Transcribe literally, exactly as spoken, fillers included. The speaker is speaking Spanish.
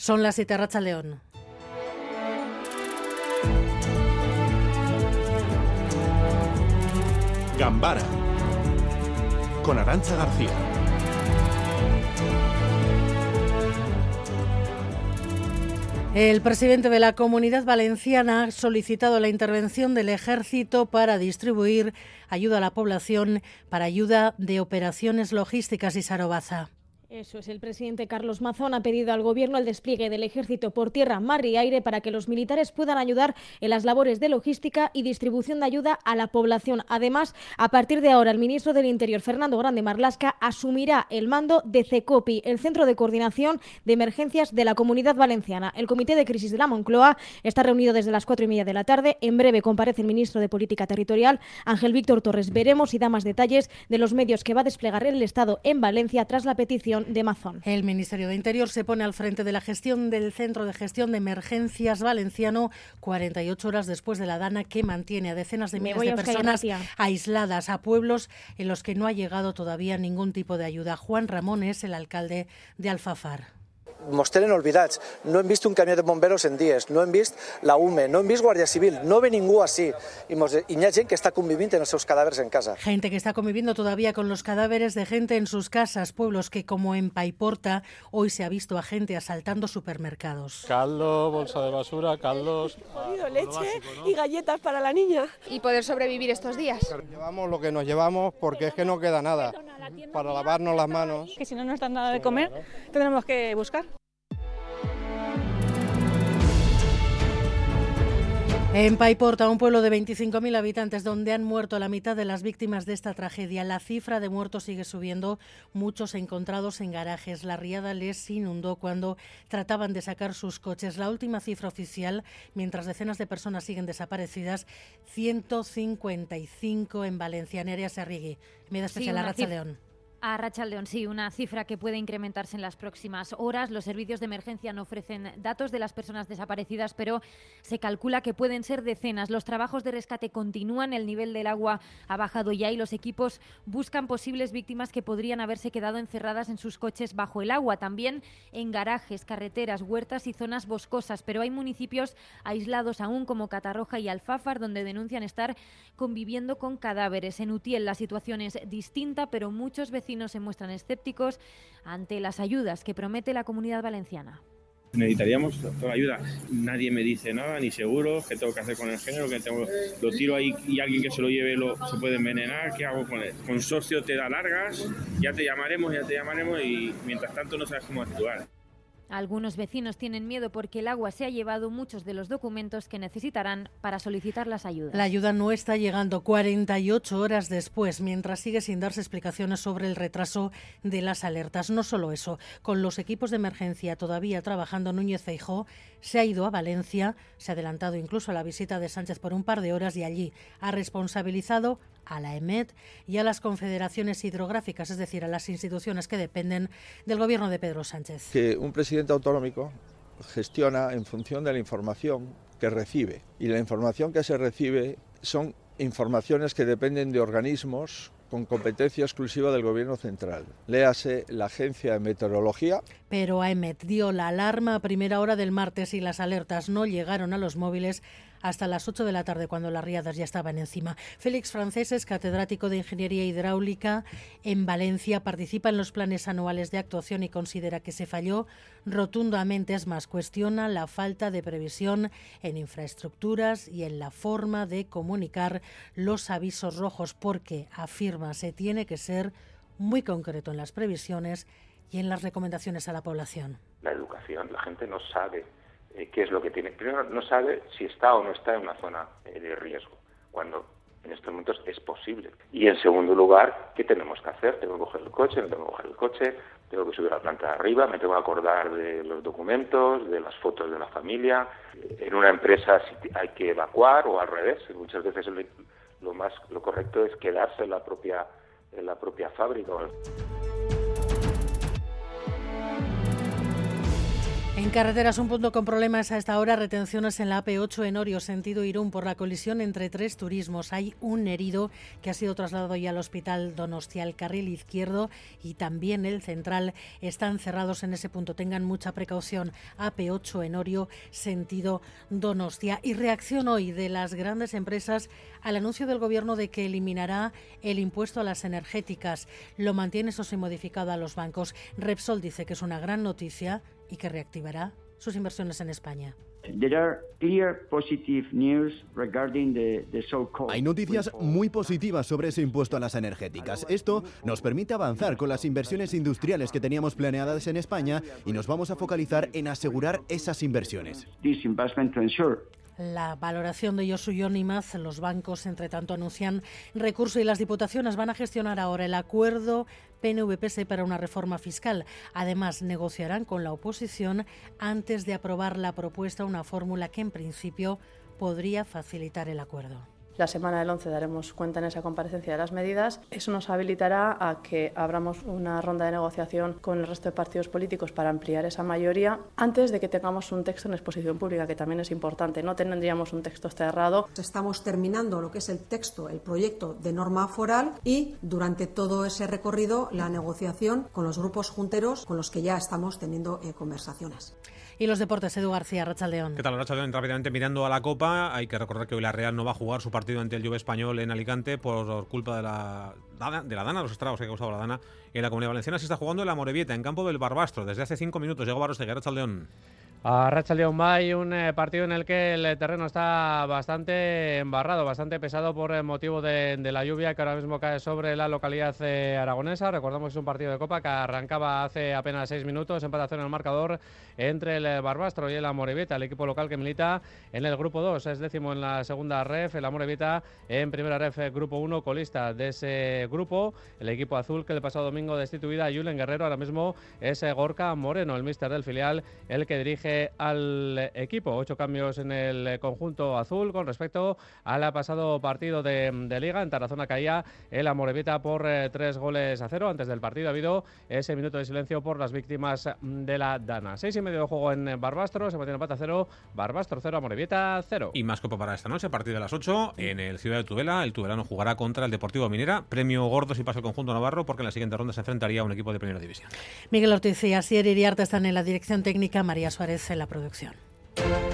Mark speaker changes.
Speaker 1: Son las siete, Arratsaldeon.
Speaker 2: Gambara con Arantza García.
Speaker 1: El presidente de la Comunidad Valenciana ha solicitado la intervención del Ejército para distribuir ayuda a la población para ayuda de operaciones logísticas. Y Sarobaza.
Speaker 3: Eso es, el presidente Carlos Mazón ha pedido al Gobierno el despliegue del Ejército por tierra, mar y aire para que los militares puedan ayudar en las labores de logística y distribución de ayuda a la población. Además, a partir de ahora, el ministro del Interior, Fernando Grande Marlaska, asumirá el mando de CECOPI, el Centro de Coordinación de Emergencias de la Comunidad Valenciana. El Comité de Crisis de la Moncloa está reunido desde las cuatro y media de la tarde. En breve comparece el ministro de Política Territorial, Ángel Víctor Torres. Veremos y da más detalles de los medios que va a desplegar el Estado en Valencia tras la petición de Mazón.
Speaker 1: El Ministerio de Interior se pone al frente de la gestión del Centro de Gestión de Emergencias Valenciano cuarenta y ocho horas después de la dana que mantiene a decenas de miles de personas aisladas a pueblos en los que no ha llegado todavía ningún tipo de ayuda. Juan Ramón es el alcalde de Alfafar.
Speaker 4: Mos tenen oblidats, no hem vist un camió de bomberos en dies, no hem vist la U M E, no hem vist Guàrdia Civil, no ve ningú així. I, mos, i hi ha gent que està convivint en els seus cadàvers en casa.
Speaker 1: Gente que está conviviendo todavía con los cadáveres de gente en sus casas, pueblos que, como en Paiporta, hoy se ha visto a gente asaltando supermercados.
Speaker 5: Caldo, bolsa de basura, caldos...
Speaker 6: Podido leche básico, ¿no? Y galletas para la niña.
Speaker 7: Y poder sobrevivir estos días.
Speaker 5: Llevamos lo que nos llevamos porque es que no queda nada para lavarnos las manos.
Speaker 6: Que si no nos dan nada de comer, tendremos que buscar.
Speaker 1: En Paiporta, un pueblo de veinticinco mil habitantes donde han muerto la mitad de las víctimas de esta tragedia. La cifra de muertos sigue subiendo, muchos encontrados en garajes. La riada les inundó cuando trataban de sacar sus coches. La última cifra oficial, mientras decenas de personas siguen desaparecidas, ciento cincuenta y cinco en Valencia. Nerea Sarrigui, media especial, sí, Arratsaldeon.
Speaker 8: A Arratsaldeon, sí, una cifra que puede incrementarse en las próximas horas. Los servicios de emergencia no ofrecen datos de las personas desaparecidas, pero se calcula que pueden ser decenas. Los trabajos de rescate continúan, el nivel del agua ha bajado ya y los equipos buscan posibles víctimas que podrían haberse quedado encerradas en sus coches bajo el agua. También en garajes, carreteras, huertas y zonas boscosas, pero hay municipios aislados aún como Catarroja y Alfafar donde denuncian estar conviviendo con cadáveres. En Utiel la situación es distinta, pero muchos vecinos se muestran escépticos ante las ayudas que promete la Comunidad Valenciana.
Speaker 9: Necesitaríamos toda ayuda. Nadie me dice nada, ni seguro, qué tengo que hacer con el género, que tengo, lo tiro ahí y alguien que se lo lleve lo, se puede envenenar, ¿qué hago con él? Consorcio te da largas, ya te llamaremos, ya te llamaremos y mientras tanto no sabes cómo actuar.
Speaker 8: Algunos vecinos tienen miedo porque el agua se ha llevado muchos de los documentos que necesitarán para solicitar las ayudas.
Speaker 1: La ayuda no está llegando cuarenta y ocho horas después, mientras sigue sin darse explicaciones sobre el retraso de las alertas. No solo eso, con los equipos de emergencia todavía trabajando, Núñez Feijóo se ha ido a Valencia, se ha adelantado incluso a la visita de Sánchez por un par de horas y allí ha responsabilizado a la EMET y a las confederaciones hidrográficas, es decir, a las instituciones que dependen del gobierno de Pedro Sánchez.
Speaker 10: Que un presidente autonómico gestiona en función de la información que recibe y la información que se recibe son informaciones que dependen de organismos con competencia exclusiva del Gobierno central. Léase la Agencia de Meteorología.
Speaker 1: Pero AEMET dio la alarma a primera hora del martes y las alertas no llegaron a los móviles hasta las ocho de la tarde, cuando las riadas ya estaban encima. Félix Francés es catedrático de Ingeniería Hidráulica en Valencia, participa en los planes anuales de actuación y considera que se falló rotundamente. Es más, cuestiona la falta de previsión en infraestructuras y en la forma de comunicar los avisos rojos, porque, afirma, se tiene que ser muy concreto en las previsiones y en las recomendaciones a la población.
Speaker 11: La educación, la gente no sabe eh, qué es lo que tiene. Primero, no sabe si está o no está en una zona eh, de riesgo, cuando en estos momentos es posible. Y en segundo lugar, ¿qué tenemos que hacer? Tengo que coger el coche, no tengo que coger el coche, tengo que subir a la planta de arriba, me tengo que acordar de los documentos, de las fotos de la familia. En una empresa hay que evacuar o al revés. Muchas veces lo más lo correcto es quedarse en la propia en la propia fábrica.
Speaker 1: En carreteras, un punto con problemas a esta hora, retenciones en la A P ocho en Orio, sentido Irún, por la colisión entre tres turismos. Hay un herido que ha sido trasladado ya al hospital Donostia. El carril izquierdo y también el central están cerrados en ese punto. Tengan mucha precaución. A P ocho en Orio, sentido Donostia. Y reacción hoy de las grandes empresas al anuncio del Gobierno de que eliminará el impuesto a las energéticas. Lo mantiene, eso sí, modificado a los bancos. Repsol dice que es una gran noticia y que reactivará sus inversiones en España.
Speaker 12: Hay noticias muy positivas sobre ese impuesto a las energéticas. Esto nos permite avanzar con las inversiones industriales que teníamos planeadas en España y nos vamos a focalizar en asegurar esas inversiones.
Speaker 1: La valoración de Josu Yonimaz, los bancos, entre tanto, anuncian recurso y las diputaciones van a gestionar ahora el acuerdo P N V P S E para una reforma fiscal. Además, negociarán con la oposición antes de aprobar la propuesta, una fórmula que en principio podría facilitar el acuerdo.
Speaker 13: La semana del once daremos cuenta en esa comparecencia de las medidas. Eso nos habilitará a que abramos una ronda de negociación con el resto de partidos políticos para ampliar esa mayoría antes de que tengamos un texto en exposición pública, que también es importante. No tendríamos un texto cerrado.
Speaker 14: Estamos terminando lo que es el texto, el proyecto de norma foral y durante todo ese recorrido la negociación con los grupos junteros con los que ya estamos teniendo eh, conversaciones.
Speaker 1: Y los deportes, Edu García, Arratsaldeón.
Speaker 15: ¿Qué tal, Arratsaldeón? Rápidamente mirando a la Copa, hay que recordar que hoy la Real no va a jugar su partido ante el Juve Español en Alicante por culpa de la, de la Dana, los estragos que ha causado la Dana en la Comunidad Valenciana. Se está jugando en la Amorebieta, en campo del Barbastro, desde hace cinco minutos. Llegó Barros de Arratsaldeón.
Speaker 16: Arratsaldeón, hay un eh, partido en el que el terreno está bastante embarrado, bastante pesado por eh, motivo de, de la lluvia que ahora mismo cae sobre la localidad eh, aragonesa. Recordamos que es un partido de Copa que arrancaba hace apenas seis minutos, empatación en el marcador entre el Barbastro y el Amorebieta, el equipo local que milita en el grupo dos, es décimo en la segunda ref, el Amorebieta en primera ref, grupo uno, colista de ese grupo, el equipo azul que el pasado domingo destituida a Julen Guerrero, ahora mismo es eh, Gorka Moreno, el míster del filial, el que dirige al equipo. Ocho cambios en el conjunto azul con respecto al pasado partido de, de Liga. En Tarazona caía el Amorebieta por eh, tres goles a cero. Antes del partido ha habido ese minuto de silencio por las víctimas de la Dana. Seis y medio de juego en Barbastro, se mantiene empate a cero, Barbastro cero, Amorebieta cero.
Speaker 15: Y más Copa para esta noche, a partir de las ocho, en el Ciudad de Tudela. El tudelano jugará contra el Deportivo Minera. Premio gordo si pasa el conjunto navarro, porque en la siguiente ronda se enfrentaría a un equipo de primera división.
Speaker 1: Miguel Ortiz y Asier Iriarte están en la dirección técnica, María Suárez en la producción.